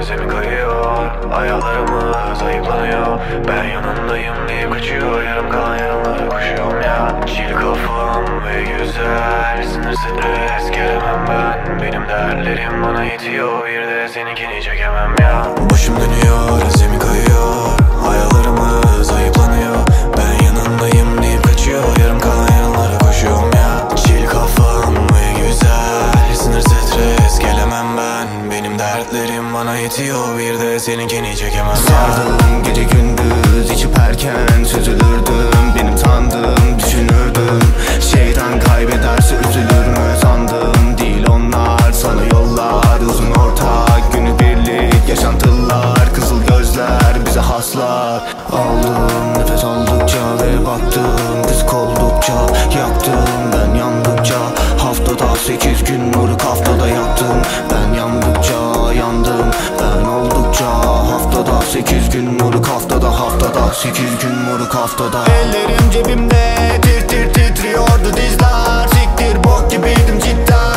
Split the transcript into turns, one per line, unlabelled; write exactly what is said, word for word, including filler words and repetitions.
zemin kayıyor, ayaklarımız ayıplanıyor. Ben yanındayım deyip kaçıyor, yarım kalan yarınlara koşuyorum ya. Çil kafam ve güzel, sinir stres gelemem ben. Benim dertlerim bana yetiyor, bir de seninkini çekemem ya. Başım dönüyor, zemin kayıyor, ayaklarımız ayıplanıyor. Ben yanındayım deyip kaçıyor, yarım kalan yarınlara koşuyorum ya. Çil kafam ve güzel, sinir stres gelemem ben. Benim dertlerim bana yetiyor, bir de seninkini çekemem ya.
Sardım gece gündüz içip erken çözülürdüm. Benim sandığım düşünürdüm, şeytan kaybederse üzülür mü sandım. Değil onlar sana yollar, uzun ortak günü birlik yaşantılar. Kızıl gözler bize haslar. Aldım nefes aldıkça ve baktım kızık oldukça. Yaktım ben yandıkça, haftada sekiz gün moruk haftada yaktım. Ben yandıkça yandım, ben oldukça haftada sekiz gün moruk haftada haftada sekiz gün moruk haftada. Ellerim cebimde tir tir titriyordu dizler. Siktir bok gibiydim cidden.